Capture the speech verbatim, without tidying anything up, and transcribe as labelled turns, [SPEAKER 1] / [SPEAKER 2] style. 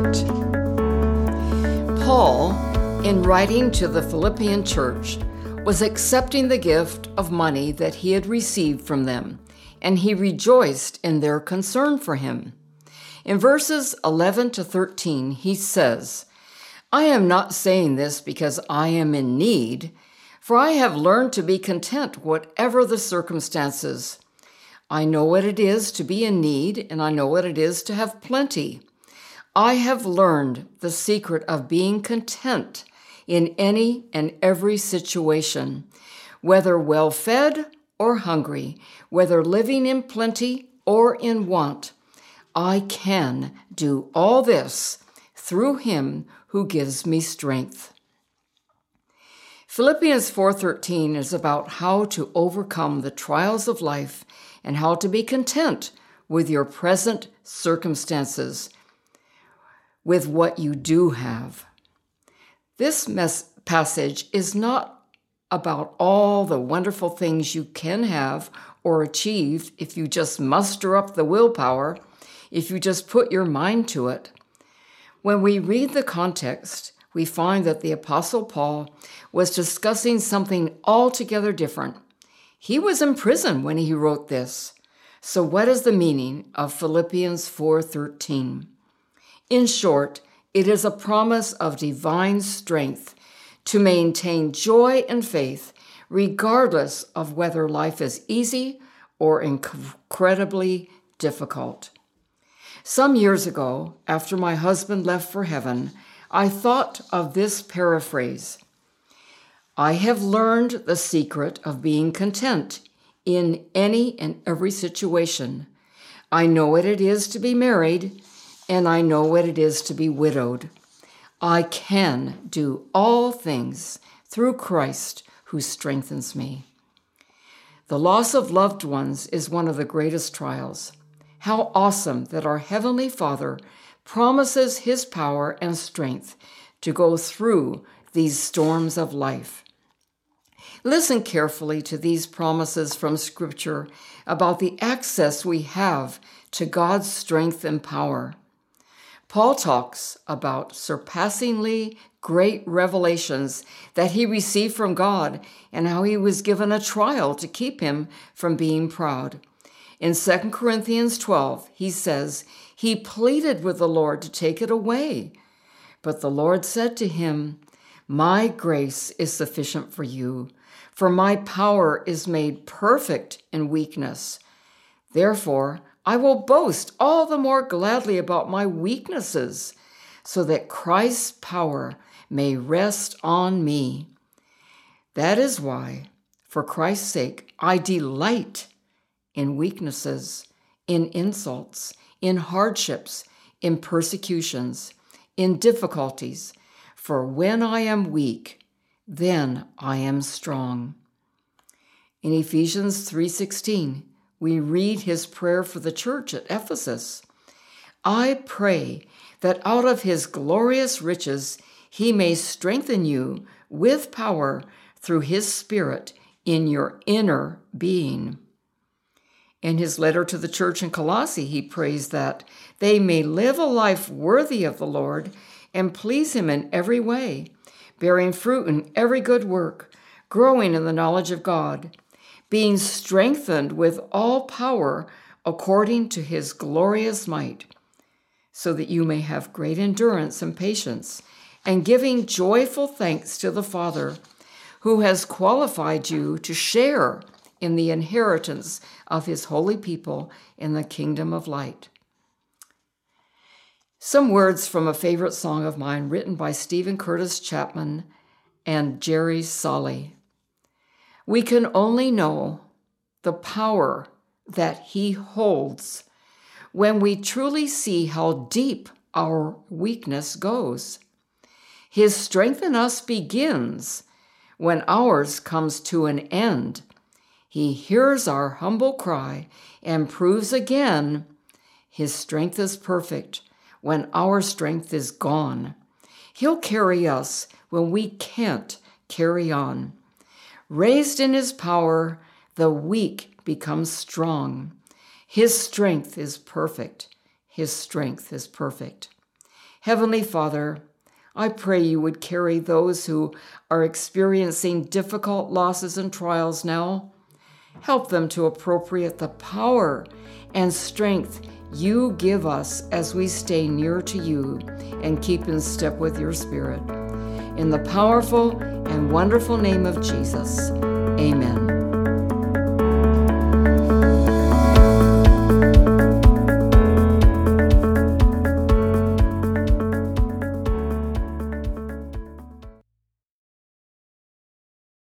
[SPEAKER 1] Perfect. Paul, in writing to the Philippian church, was accepting the gift of money that he had received from them, and he rejoiced in their concern for him. In verses eleven to thirteen, he says, "I am not saying this because I am in need, for I have learned to be content whatever the circumstances. I know what it is to be in need, and I know what it is to have plenty. I have learned the secret of being content in any and every situation, whether well-fed or hungry, whether living in plenty or in want. I can do all this through him who gives me strength." Philippians four thirteen is about how to overcome the trials of life and how to be content with your present circumstances, with what you do have. This mes- passage is not about all the wonderful things you can have or achieve if you just muster up the willpower, if you just put your mind to it. When we read the context, we find that the Apostle Paul was discussing something altogether different. He was in prison when he wrote this. So what is the meaning of Philippians four thirteen? In short, it is a promise of divine strength to maintain joy and faith, regardless of whether life is easy or incredibly difficult. Some years ago, after my husband left for heaven, I thought of this paraphrase: I have learned the secret of being content in any and every situation. I know what it is to be married, and I know what it is to be widowed. I can do all things through Christ who strengthens me. The loss of loved ones is one of the greatest trials. How awesome that our Heavenly Father promises his power and strength to go through these storms of life. Listen carefully to these promises from Scripture about the access we have to God's strength and power. Paul talks about surpassingly great revelations that he received from God and how he was given a trial to keep him from being proud. In Second Corinthians twelve, he says, he pleaded with the Lord to take it away. But the Lord said to him, "My grace is sufficient for you, for my power is made perfect in weakness. Therefore, I will boast all the more gladly about my weaknesses, so that Christ's power may rest on me. That is why, for Christ's sake, I delight in weaknesses, in insults, in hardships, in persecutions, in difficulties. For when I am weak, then I am strong." In Ephesians three sixteen, we read his prayer for the church at Ephesus. "I pray that out of his glorious riches he may strengthen you with power through his Spirit in your inner being." In his letter to the church in Colossae, he prays that they may live a life worthy of the Lord and please him in every way, bearing fruit in every good work, growing in the knowledge of God, being strengthened with all power according to his glorious might, so that you may have great endurance and patience, and giving joyful thanks to the Father, who has qualified you to share in the inheritance of his holy people in the kingdom of light. Some words from a favorite song of mine written by Stephen Curtis Chapman and Jerry Solly. We can only know the power that he holds when we truly see how deep our weakness goes. His strength in us begins when ours comes to an end. He hears our humble cry and proves again his strength is perfect when our strength is gone. He'll carry us when we can't carry on. Raised in his power, the weak become strong. His strength is perfect. His strength is perfect. Heavenly Father, I pray you would carry those who are experiencing difficult losses and trials now. Help them to appropriate the power and strength you give us as we stay near to you and keep in step with your Spirit. In the powerful and wonderful name of Jesus, amen.